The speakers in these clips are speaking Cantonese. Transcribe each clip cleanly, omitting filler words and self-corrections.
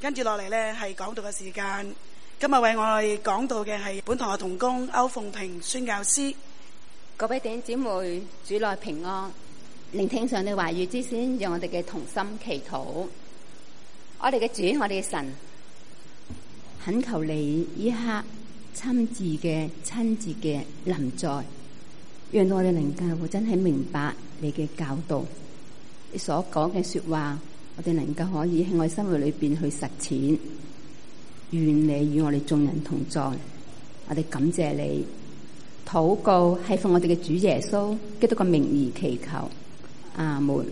跟住落嚟呢係講道嘅時間。今日為我哋講道嘅係本堂嘅同工歐鳳平宣教師。 各位弟兄姊妹，主內平安。聆聽上帝話語之先，讓我哋嘅同心祈禱。我哋嘅主，我哋嘅神，懇求你依刻親自嘅臨在，讓到我哋能夠真係明白你嘅教導，你所講嘅說話，我哋能夠可以喺我哋生活裏邊去實踐。願你與我哋眾人同在，我哋感謝你。禱告係奉我哋嘅主耶穌基督嘅名而祈求，阿門。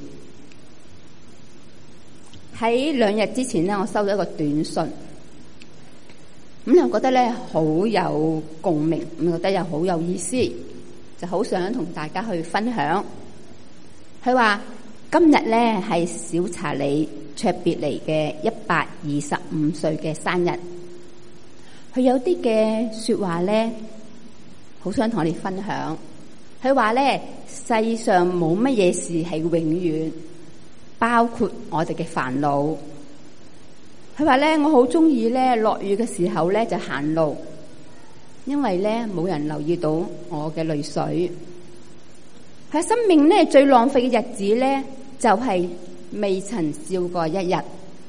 喺2日之前呢，我收到一個短信，咁我覺得咧好有共鳴，咁覺得又好有意思，就好想同大家去分享。佢話今日咧係小查理卓別尼嘅125歲嘅生日，佢有啲嘅說話咧，好想同我哋分享。佢話咧，世上冇乜嘢事係永遠，包括我哋嘅煩惱。佢話咧，我好中意咧落雨嘅時候咧就行路，因為咧冇人留意到我嘅淚水。佢話生命咧最浪費嘅日子咧，就係未曾笑過一日。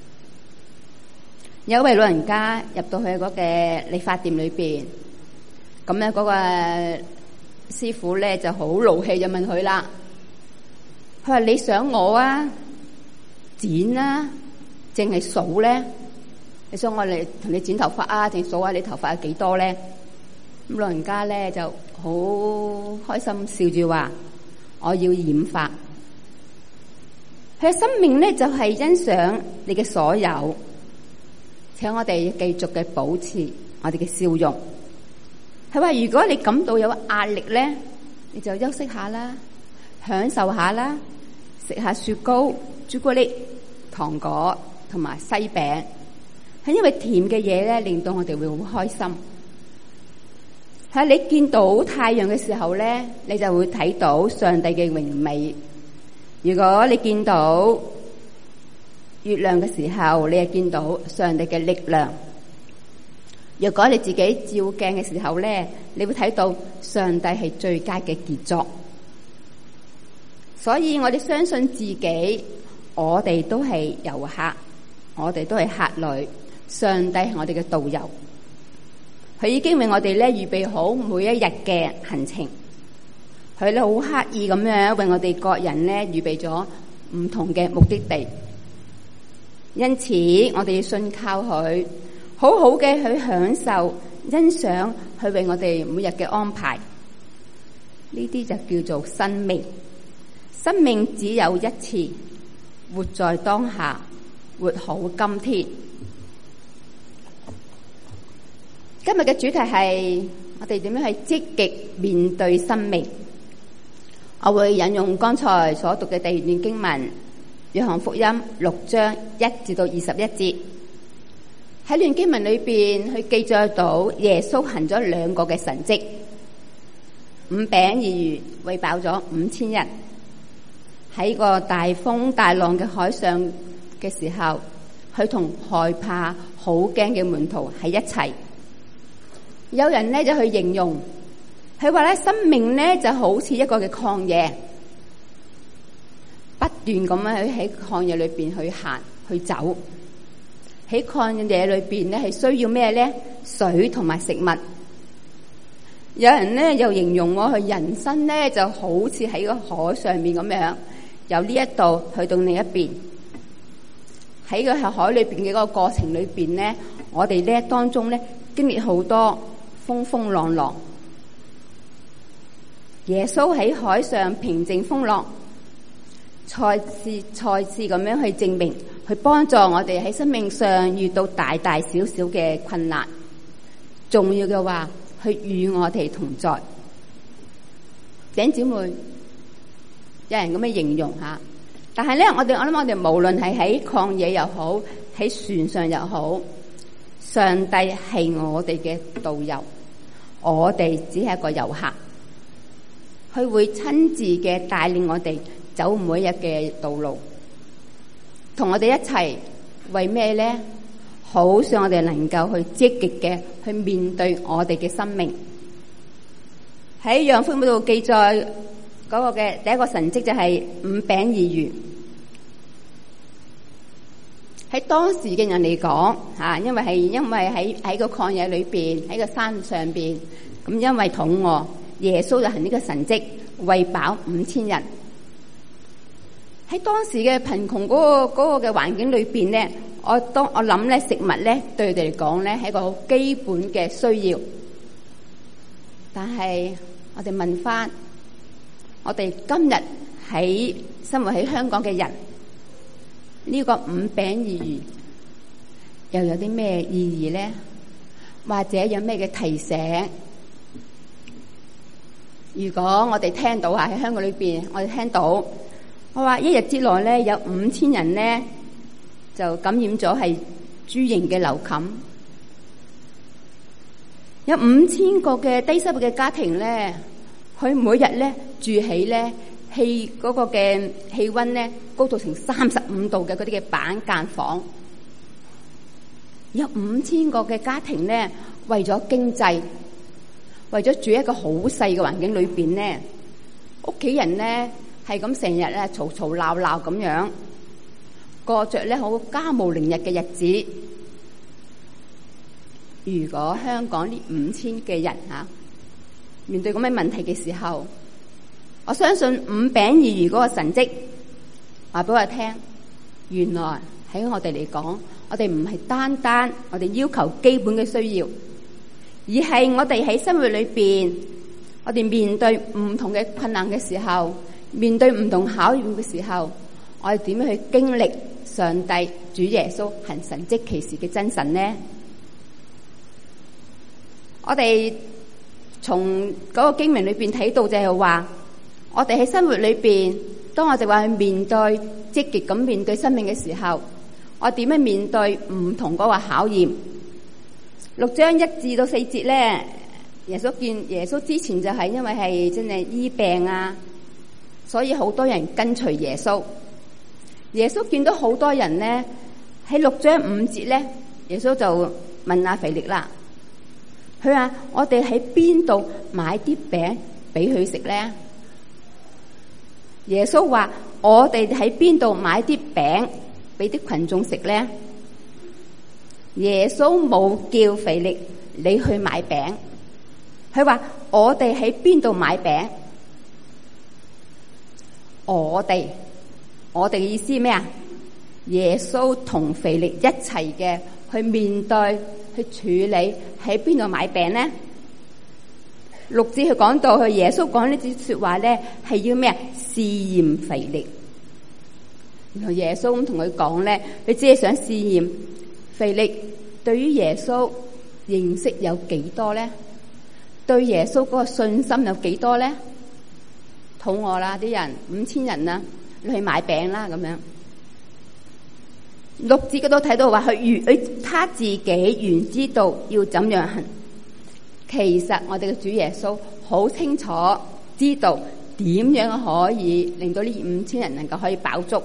有一位老人家入到去嗰個理髮店裏邊，咁咧嗰個師傅咧就好怒氣，就問佢啦。佢話你想我啊剪啊，淨係數咧？你想我嚟同你剪頭髮啊，定數下你頭髮有幾多咧？咁老人家咧就好開心笑住話：我要染髮。佢嘅生命咧就係欣賞你嘅所有，請我哋繼續嘅保持我哋嘅笑容。佢話如果你感到有壓力咧，你就休息下啦，享受下啦，食下雪糕、朱古力、糖果同埋西餅，係因為甜嘅嘢咧令到我哋會好開心。喺你見到太陽嘅時候咧，你就會睇到上帝嘅榮美。如果你見到月亮嘅時候，你就見到上帝嘅力量。如果你自己照鏡嘅時候咧，你會睇到上帝係最佳嘅傑作。所以我哋相信自己，我哋都係遊客，我哋都係客旅，上帝係我哋嘅導遊。佢已經為我哋咧預備好每一日嘅行程，佢咧好刻意咁樣為我哋各人咧預備咗唔同嘅目的地。因此我哋要信靠佢，好好嘅去享受、欣賞佢為我哋每日嘅安排。呢啲就叫做生命。生命只有一次，活在當下，活好今天。今日嘅主題係我哋點樣去積極面對生命。我會引用剛才所讀嘅第二段經文，約翰福音6章1至到21節。喺段經文裏邊，佢記載到耶穌行咗2個嘅神蹟，5餅2魚餵飽咗5000人。喺個大風大浪嘅海上嘅時候，佢同害怕好驚嘅門徒喺一齊。有人咧就去形容，佢話咧生命咧就好似一個嘅曠野，不斷咁樣喺曠野裏邊去行去走。喺曠野裏邊咧係需要咩咧？水同埋食物。有人咧又形容我佢人生咧就好似喺個海上面咁樣，由呢一度去到另一邊。喺個海裏邊嘅嗰個過程裏邊咧，我哋咧當中咧經歷好多風風浪浪。耶穌喺海上平靜風浪，再次咁樣去證明，去幫助我哋喺生命上遇到大大小小嘅困難。重要嘅話，去與我哋同在。弟兄姊妹，有人咁樣形容下，但係咧，我諗我哋無論係喺曠野又好，喺船上又好，上帝係我哋嘅導遊，我哋只係一個遊客。佢會親自嘅帶領我哋走每一日嘅道路，同我哋一齊為咩咧？ 好想我哋能夠去積極嘅去面對我哋嘅生命。喺《約翰福音》嗰度記載嗰個嘅第一個神蹟就係5餅2魚。喺當時嘅人嚟講，因為喺個曠野裏邊，喺個山上邊，咁因為肚餓，耶穌就行呢個神蹟，餵飽5000人。喺當時嘅貧窮嗰個嘅環境裏邊咧，我諗咧食物咧對佢哋嚟講咧係一個好基本嘅需要。但係我哋問翻，我哋今日喺生活喺香港嘅人，呢個5餅2魚又有啲咩意義咧？或者有咩嘅提醒？如果我哋聽到喺香港裏邊，我哋聽到我話一日之內咧有5000人咧就感染咗係豬型嘅流感，有5000個嘅低收入嘅家庭咧，佢每日咧住喺咧嗰個嘅氣溫咧高到成35度嘅嗰啲嘅板間房，有5000個嘅家庭咧為咗經濟，為咗住一個好細嘅環境裏邊咧，屋企人咧係咁成日咧嘈嘈鬧鬧咁樣過着咧好家無寧日嘅日子。如果香港呢5000嘅人面對咁嘅問題嘅時候，我相信5餅2魚嗰個神蹟話俾我聽，原來喺我哋嚟講，我哋唔係單單我哋要求基本嘅需要，而係我哋喺生活裏邊，我哋面對唔同嘅困難嘅時候，面對唔同考驗嘅時候，我哋點樣去經歷上帝主耶穌行神蹟奇事嘅真神呢？我哋從嗰個經文裏邊睇到就係話，我哋喺生活裏邊，當我哋話去面對積極咁面對生命嘅時候，我點樣面對唔同嗰個考驗？6章1至到4節咧，耶穌之前就係因為係真係醫病所以好多人跟隨耶穌。耶穌見到好多人咧，喺6章5節咧，耶穌就問阿腓力啦，佢話我哋喺邊度買啲餅俾佢食咧？耶穌話我哋喺邊度買啲餅俾啲群眾食咧？耶穌冇叫腓力你去買餅，佢話我哋喺邊度買餅？我哋嘅意思咩啊？耶穌同腓力一齊嘅去面對去處理喺邊度買餅咧？6節佢講到，佢耶穌講呢啲說話咧係要咩啊？試驗腓力。然後耶穌咁同佢講咧，佢只係想試驗腓力對於耶穌認識有幾多咧？對耶穌嗰個信心有幾多咧？肚餓啦，啲人5000人你去買餅啦咁樣。6節嗰度睇到話他自己原知道要怎樣行。其實我哋嘅主耶穌好清楚知道點樣可以令到呢5000人能夠可以飽足。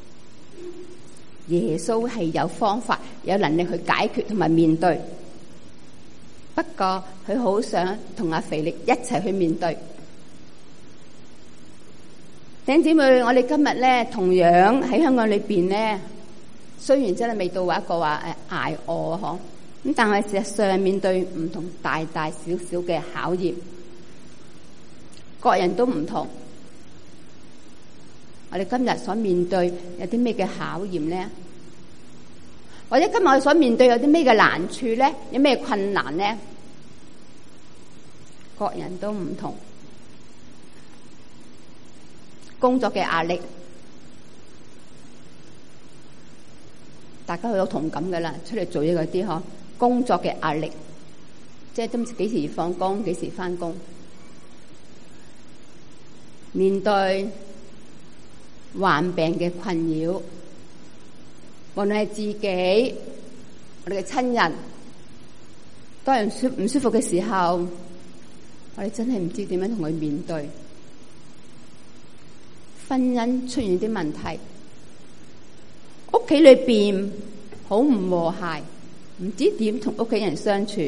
耶穌係有方法有能力去解決同埋面對，不過佢好想同阿腓力一齊去面對。弟兄姊妹，我哋今日咧同樣喺香港裏邊咧，雖然真係未到一個話捱餓嗬，咁但係事實上面對唔同大大小小嘅考驗，各人都唔同。我哋今日所面對有啲咩嘅考驗咧？或者今日我哋所面對有啲咩嘅難處咧？有咩困難咧？各人都唔同。工作嘅壓力，大家都有同感噶啦。出嚟做嘢嗰啲工作嘅壓力，即係都唔知幾時放工，幾時翻工。面對患病嘅困擾，無論係自己，我哋嘅親人，當人唔舒服嘅時候，我哋真係唔知點樣同佢面對。婚姻出現啲問題，屋企裏邊好唔和諧， 唔知點同屋企人相處。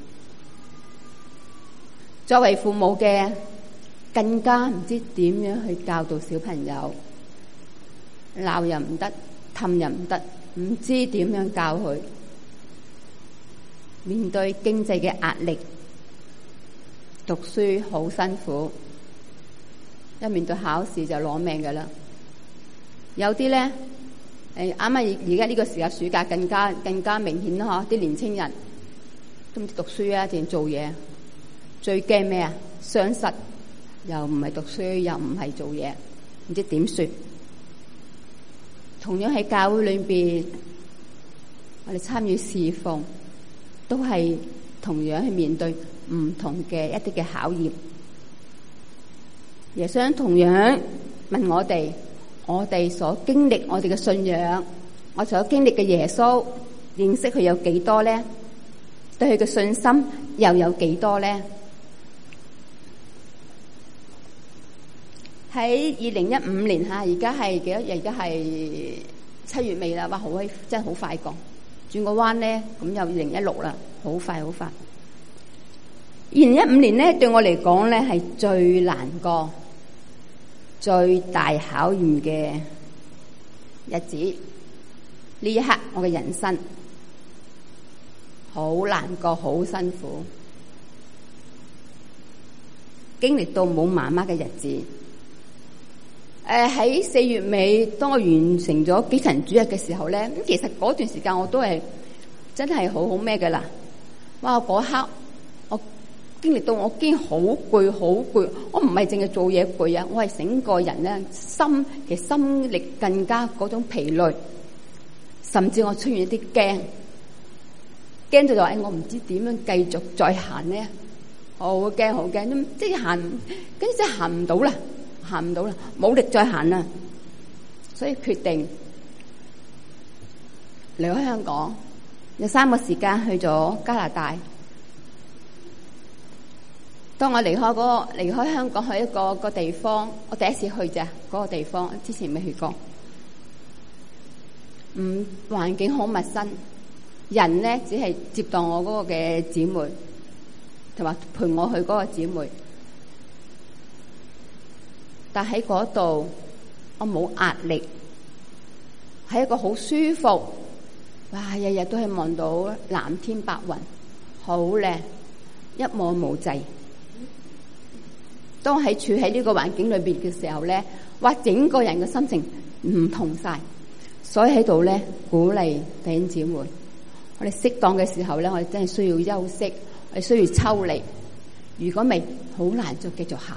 作為父母嘅，更加唔知點樣去教導小朋友，鬧又唔得，氹又唔得，唔知點樣教佢。面對經濟嘅壓力，讀書好辛苦，一面對考試就攞命㗎啦。有啲咧，啱啱而家呢個時候暑假更加明顯啦，啲年青人都唔知讀書啊定做嘢，最驚咩啊？雙失，又唔係讀書，又唔係做嘢，唔知點算。同樣喺教會裏邊，我哋參與侍奉，都係同樣去面對唔同嘅一啲嘅考驗。耶穌同樣問我哋所經歷我哋嘅信仰，我所經歷嘅耶穌，認識佢有幾多咧？對佢嘅信心又有幾多咧？喺2015年吓，而家係幾多日？而家係7月尾啦，哇！真係好快過。轉個彎咧，咁又2016啦，好快好快。2015年咧，對我嚟講咧係最難過、最大考驗嘅日子。呢一刻，我嘅人生好難過、好辛苦，經歷到冇媽媽嘅日子。喺4月尾，當我完成咗基層主日嘅時候咧，咁其實嗰段時間我都係真係好咩嘅啦。哇！嗰刻我經歷到我已經好攰，我唔係淨係做嘢攰啊，我係整個人咧心力更加嗰種疲累，甚至我出現一啲驚到就話我唔知點樣繼續再行咧，好驚，即係行，跟住真係行唔到啦。冇力再行啦，所以決定離開香港，有3個時間去咗加拿大。當我離開香港去一個地方，我第一次去咋嗰個地方，之前未去過。環境好陌生，人咧只係接待我嗰個嘅姊妹，同埋陪我去嗰個姊妹。但喺嗰度，我冇壓力，係一個好舒服。哇！日日都係望到藍天白雲，好靚，一望無際。當喺處喺呢個環境裏邊嘅時候咧，哇！整個人嘅心情唔同晒。所以喺度咧鼓勵弟兄姊妹，我哋適當嘅時候咧，我哋真係需要休息，我哋需要抽離。如果未，好難再繼續行。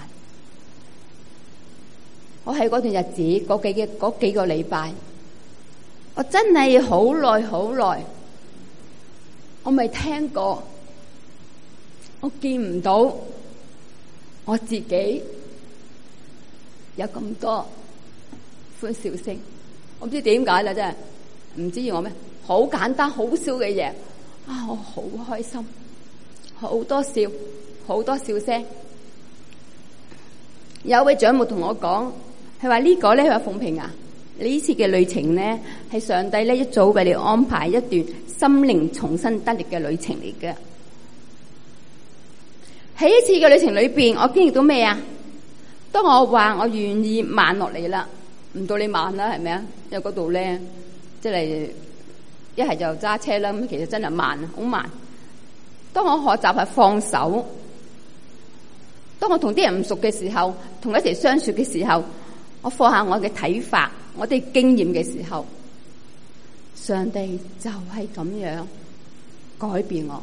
我喺嗰段日子，嗰幾個禮拜，我真係好耐，我未聽過，我見唔到我自己有咁多歡笑聲。我唔知點解啦，真係唔知我咩，好簡單好少嘅嘢啊！我好開心，好多笑聲。有位長牧同我講。佢話呢個咧，佢話鳳萍啊，你呢次嘅旅程咧，係上帝咧一早為你安排一段心靈重新得力嘅旅程嚟嘅。喺一次嘅旅程裏邊，我經歷到咩啊？當我話我願意慢落嚟啦，唔到你慢啦，係咪啊？因為嗰度咧，即係一係就揸車啦，咁其實真係慢，好慢。當我學習係放手，當我同啲人唔熟嘅時候，同一齊相處嘅時候。我放下我嘅睇法，我哋經驗嘅時候，上帝就係咁樣改變我，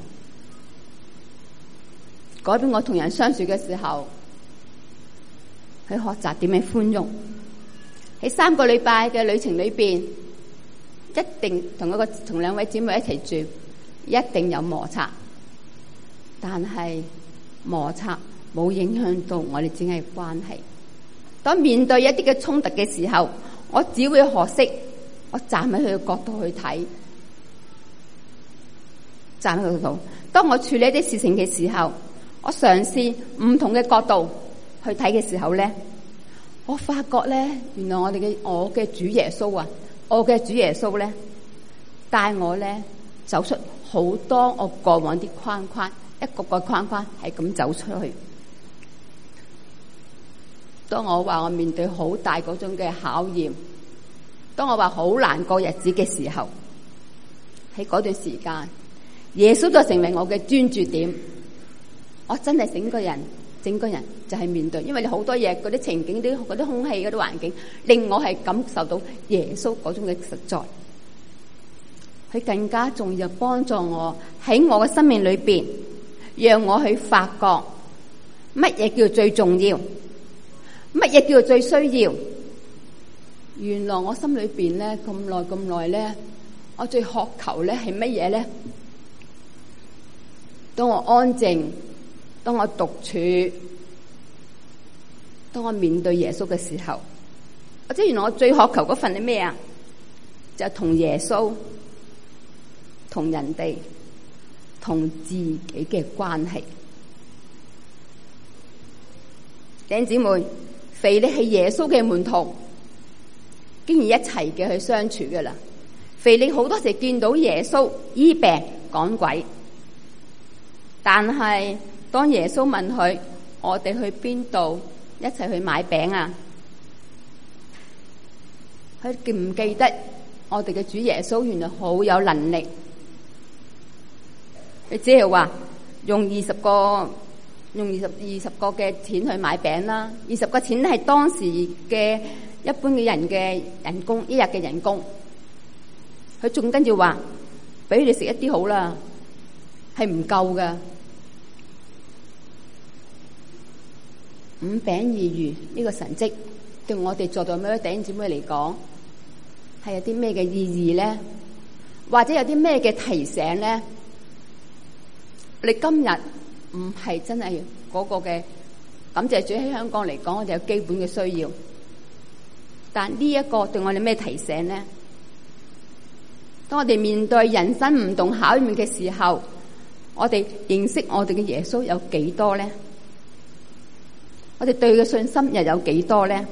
改變我同人相處嘅時候，去學習點樣寬容。喺3個禮拜嘅旅程裏邊，一定同2位姊妹一齊住，一定有摩擦，但係摩擦冇影響到我哋之間嘅關係。當面對一啲嘅衝突嘅時候，我只會學識我站喺佢嘅角度去睇，站喺佢度。當我處理一啲事情嘅時候，我嘗試唔同嘅角度去睇嘅時候咧，我發覺咧，原來我嘅主耶穌啊，我嘅主耶穌咧，帶我咧走出好多我過往啲框框，一個個框框係咁走出去。當我話我面對好大嗰種嘅考驗，當我話好難過日子嘅時候，喺嗰段時間，耶穌就成為我嘅專注點。我真係整個人就係面對，因為你好多嘢，嗰啲情景、嗰啲空氣、嗰啲環境，令我係感受到耶穌嗰種嘅實在。佢更加重要，幫助我喺我嘅生命裏邊，讓我去發覺乜嘢叫最重要，乜嘢叫最需要。原來我心裏邊咧咁耐咧，我最渴求咧係乜嘢咧？當我安靜，當我獨處，當我面對耶穌嘅時候，或者原來我最渴求嗰份係咩啊？就係同耶穌、同人哋、同自己嘅關係。弟兄姊妹，腓利係耶穌嘅門徒，竟然一齊嘅去相處噶啦。腓利好多時見到耶穌醫病趕鬼，但係當耶穌問佢：我哋去邊度一齊去買餅啊？佢記唔記得我哋嘅主耶穌原來好有能力？佢只係話用20個嘅錢去買餅啦。20個錢係當時嘅一般嘅人嘅人工，一日嘅人工。佢仲跟住話俾你食一啲好啦，係唔夠噶。5餅2魚呢個神蹟對我哋在座每位弟兄姊妹嚟講係有啲咩嘅意義咧？或者有啲咩嘅提醒咧？你今日唔係真係嗰個嘅感謝主，喺香港嚟講，我哋有基本嘅需要。但呢一個對我哋咩提醒咧？當我哋面對人生唔同考驗嘅時候，我哋認識我哋嘅耶穌有幾多咧？我哋對佢嘅信心又有幾多咧？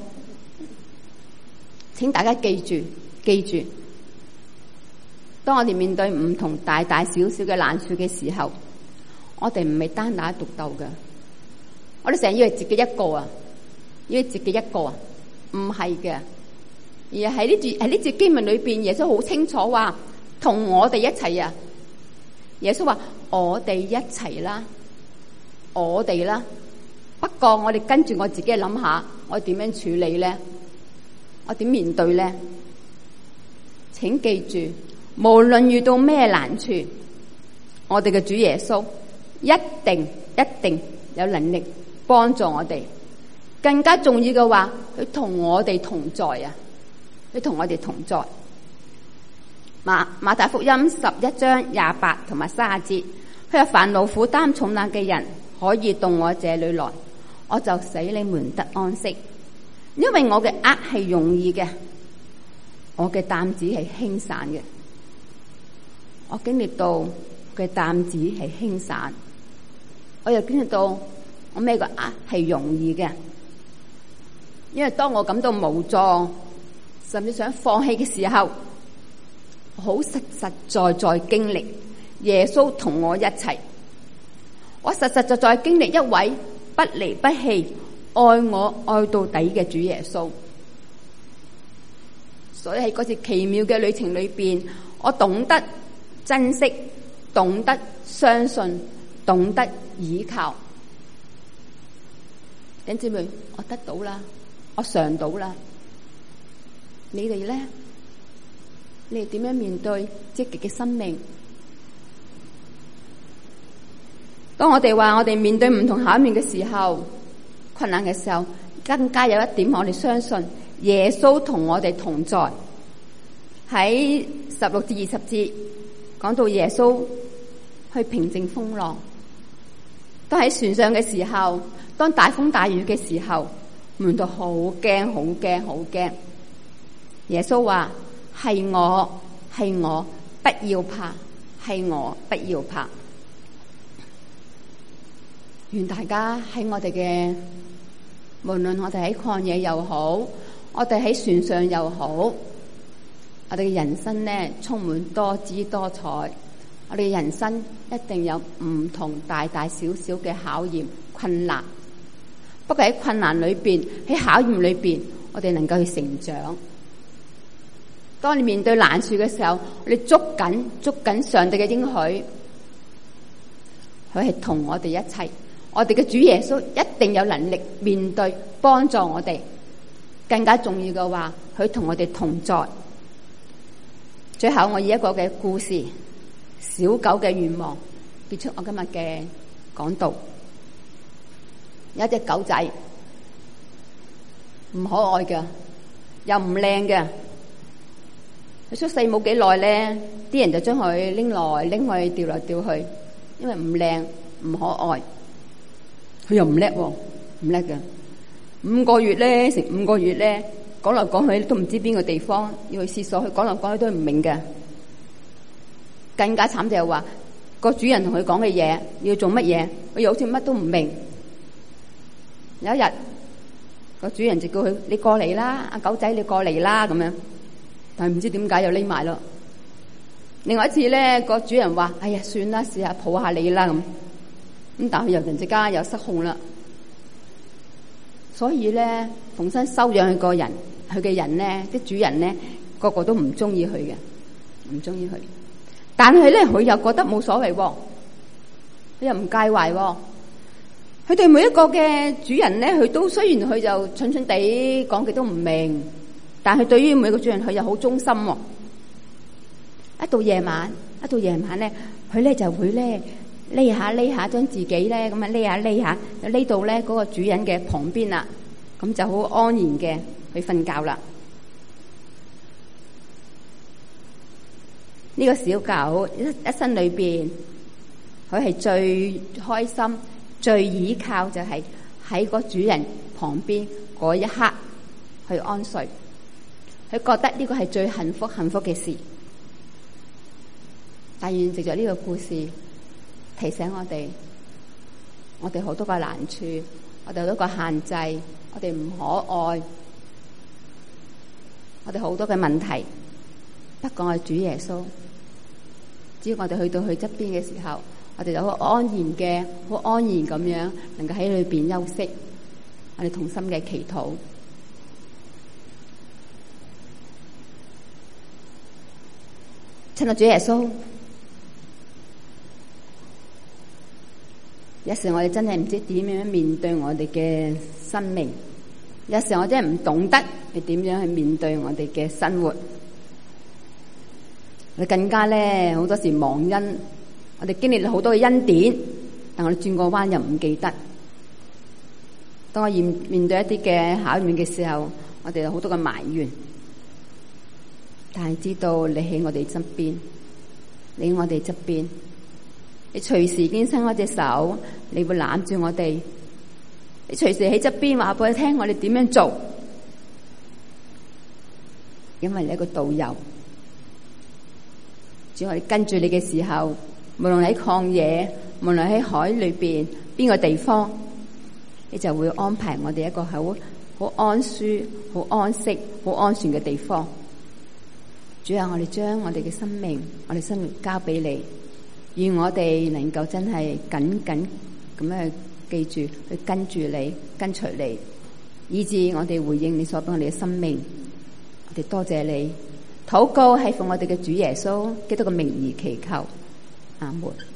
請大家記住，當我哋面對唔同大大小小嘅難處嘅時候，我哋唔係單打獨鬥嘅。我哋成日以為自己一個啊，唔係嘅，而係喺呢節經文裏邊，耶穌好清楚話同我哋一齊啊。耶穌話我哋一齊啦，我哋啦。不過我哋跟住我自己諗下，我點樣處理咧？我點面對咧？請記住，無論遇到咩難處，我哋嘅主耶穌一定有能力幫助我哋。更加重要嘅話，佢同我哋同在啊！佢同我哋同在。馬太福音11章28同埋30節，佢話凡勞苦擔重擔嘅人，可以到我這裏來，我就使你們得安息。因為我嘅軛係容易嘅，我嘅擔子係輕省嘅。我經歷到嘅擔子係輕省，我又經歷到我孭個軛係容易嘅。因為當我感到無助，甚至想放棄嘅時候，好實在經歷耶穌同我一齊。我實在經歷一位不離不棄、愛我愛到底嘅主耶穌。所以喺嗰次奇妙嘅旅程裏邊，我懂得珍惜，懂得相信，懂得倚靠。弟兄姊妹，我得到啦，我嘗到啦。你哋咧？你哋點樣面對積極嘅生命？當我哋話我哋面對唔同考驗嘅時候，困難嘅時候，更加有一點我哋相信耶穌同我哋同在。喺16至20節講到耶穌去平靜風浪。當喺船上嘅時候，當大風大雨嘅時候，門徒好驚。耶穌話：係我，不要怕，係我，不要怕。願大家喺我哋嘅，無論我哋喺曠野又好，我哋喺船上又好，我哋嘅人生咧充滿多姿多彩， 我哋嘅人生一定有唔同大大小小嘅考驗困難，不過喺困難裏邊，喺考驗裏邊，我哋能夠去成長。當你面對難處嘅時候，我哋捉緊上帝嘅應許，佢係同我哋一齊。我哋嘅主耶穌一定有能力面對幫助我哋。更加重要嘅話，佢同我哋同在。最後我以一個嘅故事，小狗嘅願望，結束我今日嘅講道。有一隻狗仔唔可愛嘅，又唔靚嘅。佢出世冇幾耐咧，啲人就將佢拎來拎去，掉來掉去，因為唔靚唔可愛。佢又唔叻喎，唔叻嘅。成5個月咧，講嚟講去都唔知邊個地方，要去廁所，佢講嚟講去都唔明嘅。更加慘就係話，個主人同佢講嘅嘢要做乜嘢，佢又好似乜都唔明。有一日，個主人就叫佢：你過嚟啦，阿狗仔，你過嚟啦咁樣。但係唔知點解又匿埋咯。另外一次咧，個主人話：哎呀，算啦，試下抱下你啦咁。咁但係佢又突然之間又失控啦。所以咧，逢親收養佢嘅人咧，啲主人咧，個個都唔中意佢嘅，唔中意佢。但係咧，佢又覺得冇所謂，佢又唔介懷。佢對每一個嘅主人咧，佢都雖然佢就蠢蠢地講極都唔明，但係對於每個主人，佢又好忠心。一到夜晚咧，佢咧就會咧匿下，將自己咧咁啊匿下，就匿到咧嗰個主人嘅旁邊啦，咁就好安然嘅去瞓覺啦。呢個小狗一生裏邊，佢係最開心、最倚靠就係喺個主人旁邊嗰一刻去安睡。佢覺得呢個係最幸福嘅事。但願藉着呢個故事提醒我哋好多個難處，我哋好多個限制，我哋唔可愛，我哋好多嘅問題。不過我哋主耶穌，只要我哋去到佢側邊嘅時候，我哋就好安然咁樣，能夠喺裏邊休息。我哋同心嘅祈禱，親愛主耶穌，有時我哋真係唔知點樣面對我哋嘅生命，有時我真係唔懂得係點樣去面對我哋嘅生活。我哋更加咧好多時忘恩，我哋經歷咗好多嘅恩典，但我哋轉個彎又唔記得。當我面對一啲嘅考驗嘅時候，我哋有好多嘅埋怨，但係知道你喺我哋側邊，你喺我哋側邊，你隨時已經伸開隻手，你會攬住我哋，你隨時喺側邊話俾我聽我哋點樣做，因為你係一個導遊。只要我哋跟住你嘅時候，無論喺曠野，無論喺海裏邊邊個地方，你就會安排我哋一個好安舒、好安息、好安全嘅地方。主啊，我哋將我哋嘅生命、我哋生活交俾你，願我哋能夠真係緊緊咁樣去記住、去跟住你、跟隨你，以致我哋回應你所俾我哋嘅生命。我哋多謝你。禱告係奉我哋嘅主耶穌基督嘅名而祈求，阿門。